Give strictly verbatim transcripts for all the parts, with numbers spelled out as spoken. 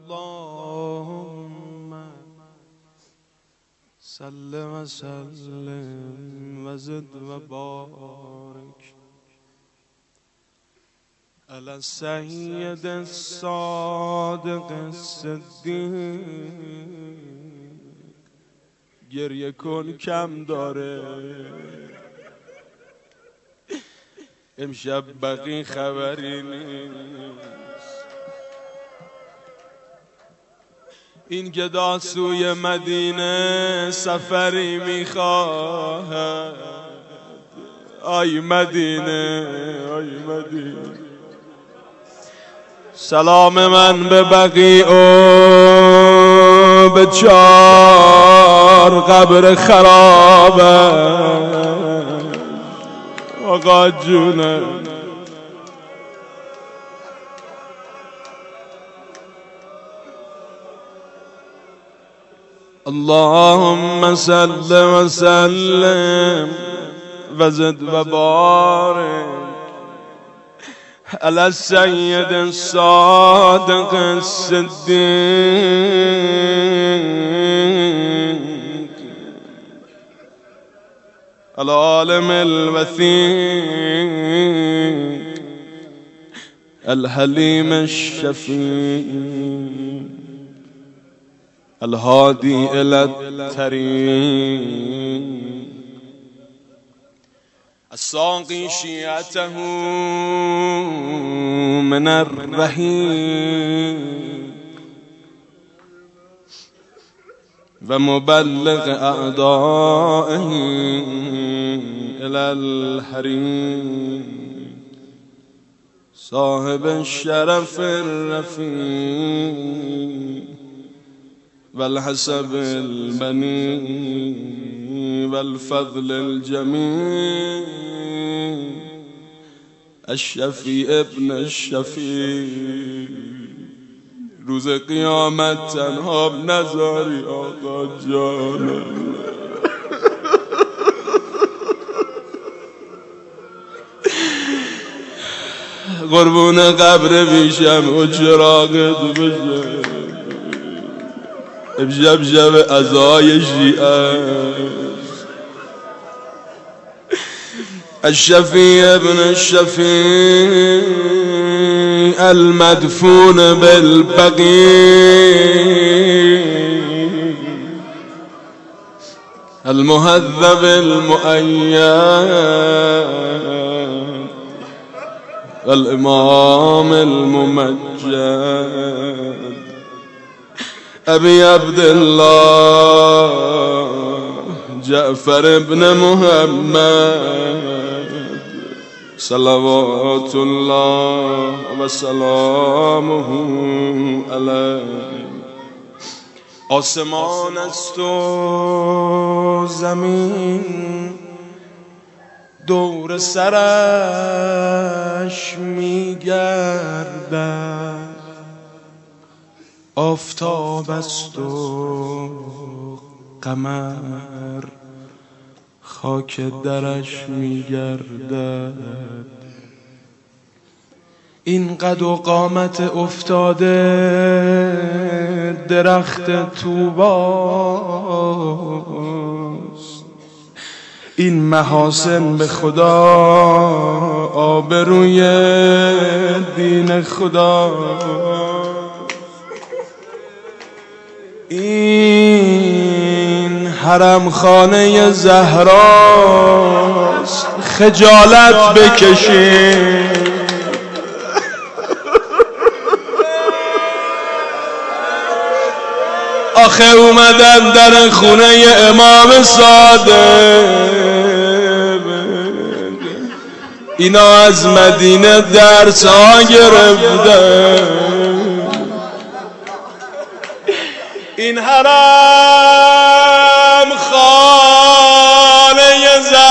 اللهم صل وسلم وزد وبارك على السيد الصادق الصدیق. گریه کن کم داره، امشب بقی خبری نیست. این گدا سوی مدینه سفری میخواهد. آی مدینه، آی مدینه، سلام من به بقی و به چار قبر خرابه. آقا جونه اللهم صل وسلم وزد وبارك على السيد الصادق الصديق العالم الوثيق الحليم الشفيع الهادي إلى الطريق الساقي شيعته من الرحيق ومبلغ أعدائه إلى الحريق صاحب الشرف الرفيع والحسب البني والفضل الجميل الشفيع ابن الشفيع. روز قیامت تنها نذاری آقا جانم. قربون قبر بیشم و چراغت بشه. امشب شب عزای شیعه الشفيع ابن الشفيع المدفون بالبقيع المهذب المؤيد الإمام الممجد أبي عبد الله جعفر بن محمد صلوات الله وسلامه علیه. آسمان است و زمین دور سرش میگردد. آفتاب است و قمر خاک درش میگردد. این قد و قامت افتاده درخت طوباست. این محاسن به خدا آبروی دین خدا. این حرم خانه زهراست، خجالت بکشید. آخه اومدن در خونه امام صادق، اینا از مدینه درس ها گرفتن. این حرم خانه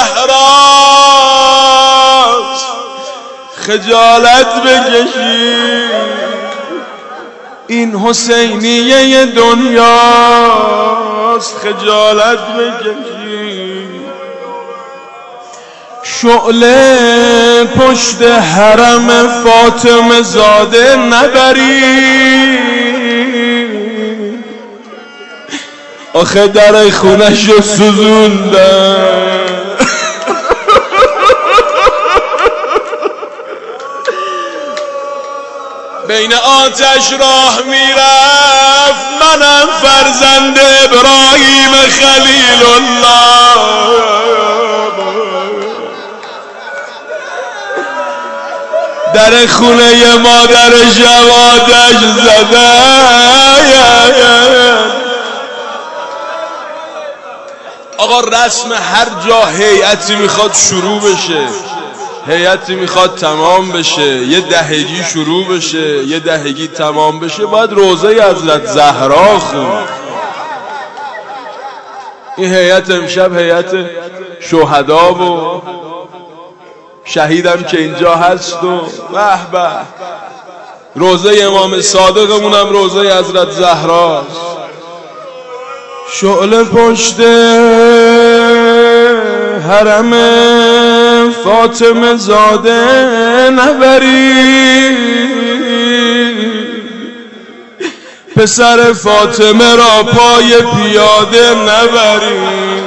زهراست، خجالت بکشید. این حسینیه دنیاست، خجالت بکشید. شعله پشت حرم فاطمه زاده نبرید. آخه در خونه‌شو سوزوندن. بین آتش راه میرفت منم فرزند ابراهیم خلیل الله. در خونه مادرش آتش زدن. آقا رسم هر جا هیئتی میخواد شروع بشه، هیئتی میخواد تمام بشه، یه دهگی شروع بشه، یه دهگی تمام بشه، باید روضه حضرت زهرا خوند. این هیئت امشب هیئت شهدا و شهیدم که اینجا هست و به به، روضه امام صادقمونم روضه حضرت زهراست. شعله پشت حرم فاطمه زاده نبری، پسر فاطمه را پای پیاده نبری.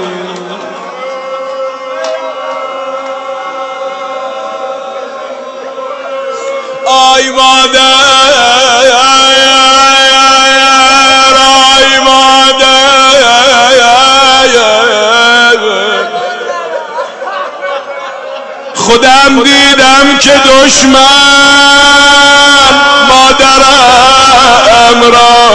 آی مادر، آی مادر، خودم دیدم که دشمن مادرم را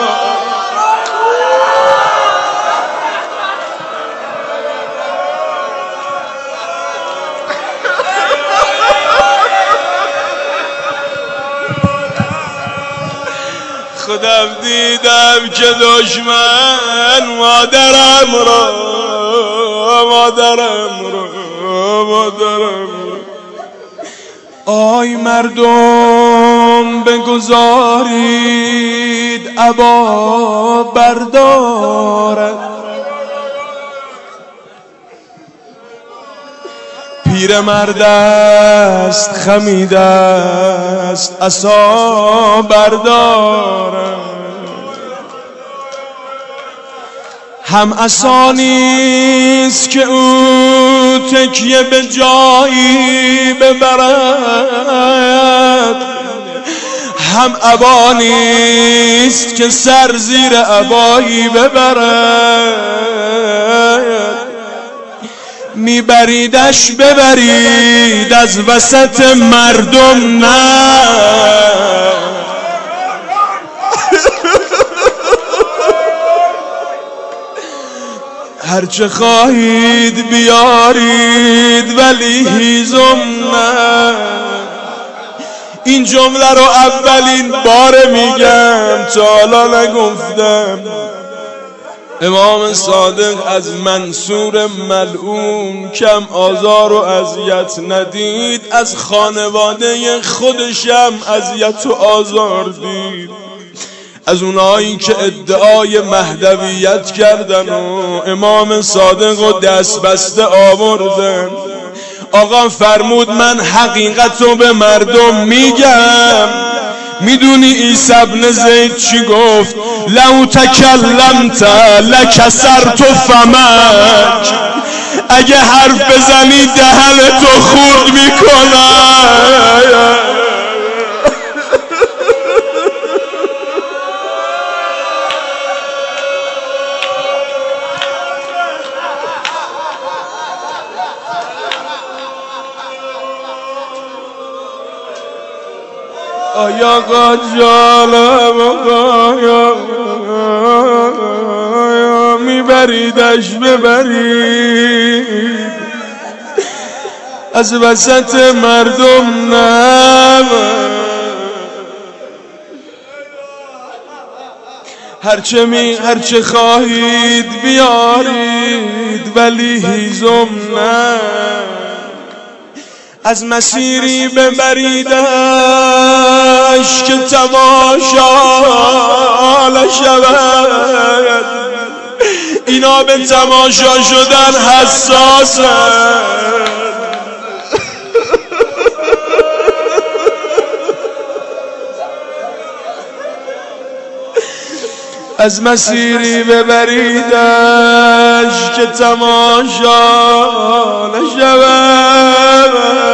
خودم دیدم که دشمن مادرم را مادرم را مادرم. آی مردم بگذارید عبا بردارد، پیر مرد است خمیده است عصا بردارد. هم عصا نیست که او تکیه به جایی ببرد، هم عبا نیست که سر زیر عبایی ببرد. میبریدش ببرید از وسط مردم نه، هرچه خواهید بیارید ولی هیزم نه. این جمله رو اولین بار میگم، تا حالا نگفتم. امام صادق از منصور ملعون کم آزار و اذیت ندید، از خانواده خودشم اذیت و آزار دید، از اونایی که ادعای مهدویت کردن و امام صادق و دست بسته آوردن. آقا فرمود من حقیقت رو به مردم میگم. میدونی عیسی ابن زید چی گفت؟ لو تکلمت لکسرت فمک، اگه حرف بزنی دهنتو خورد میکنم. آیا قاجالم آیا میبریدش ببرید از وسط مردم نه، هرچه می هرچه خواهید بیارید ولی هیزم نه. از مسیری ببریدش که تماشا شود، اینا به تماشا شدن حساسن. از مسیری ببریدش که تماشا نشود،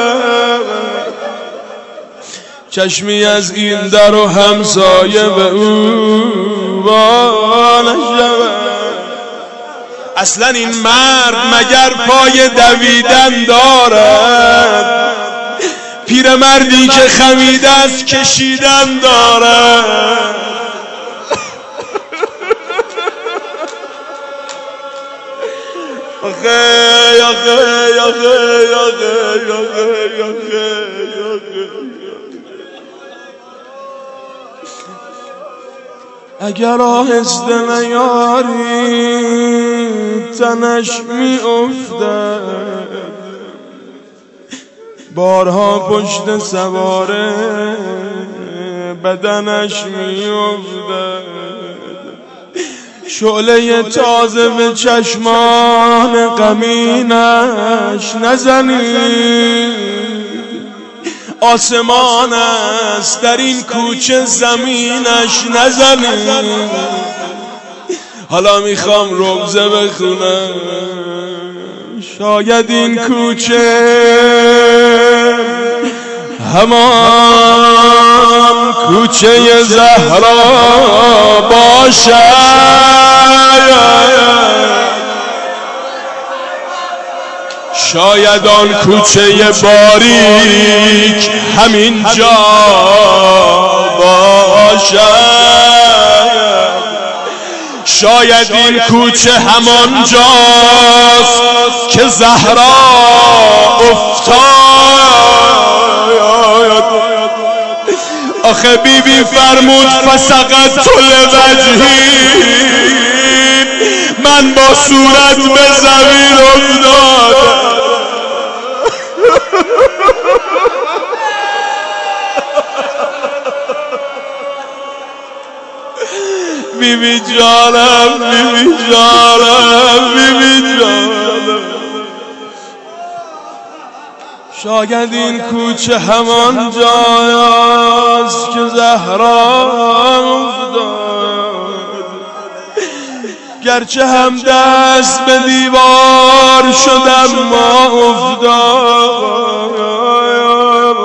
چشمی از این در و همسایه به او وا نشود. اصلا این مرد مگر پای دویدن دارد؟ پیرمردی که خمیده است کشیدن دارد. آخه آخه آخه آخه آخه آخه اگر آهسته نیاری تنش می افتد، بارها پشت سواره بدنش می افتد. شعله تازه به چشمان غمینش نزنید، آسمان است در این کوچه زمینش نزنید. حالا میخوام روزه بخونم، شاید این کوچه همان کوچه زهرا باشد، شاید آن کوچه باریک همین جا باشد، شاید این کوچه همان جاست که زهرا افتاد. آخه بی بی فرمود فسقط لوجهی، من با صورت به زمین افتادم. بی بی جانم بی بی جانم بی بی جانم، شاید این کوچه همان جاست که زهرا افتاد. گرچه هم دست به دیوار شدم ما افتاد.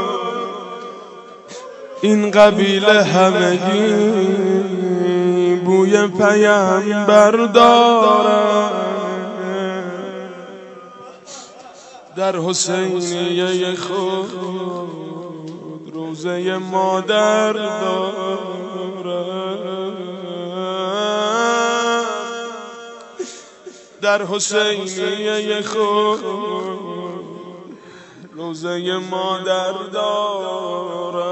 این قبیله همگی بوی پیامبر دارد، در حسینیه خود روزه مادر دارد، در حسینیه خود روزه مادر دارد.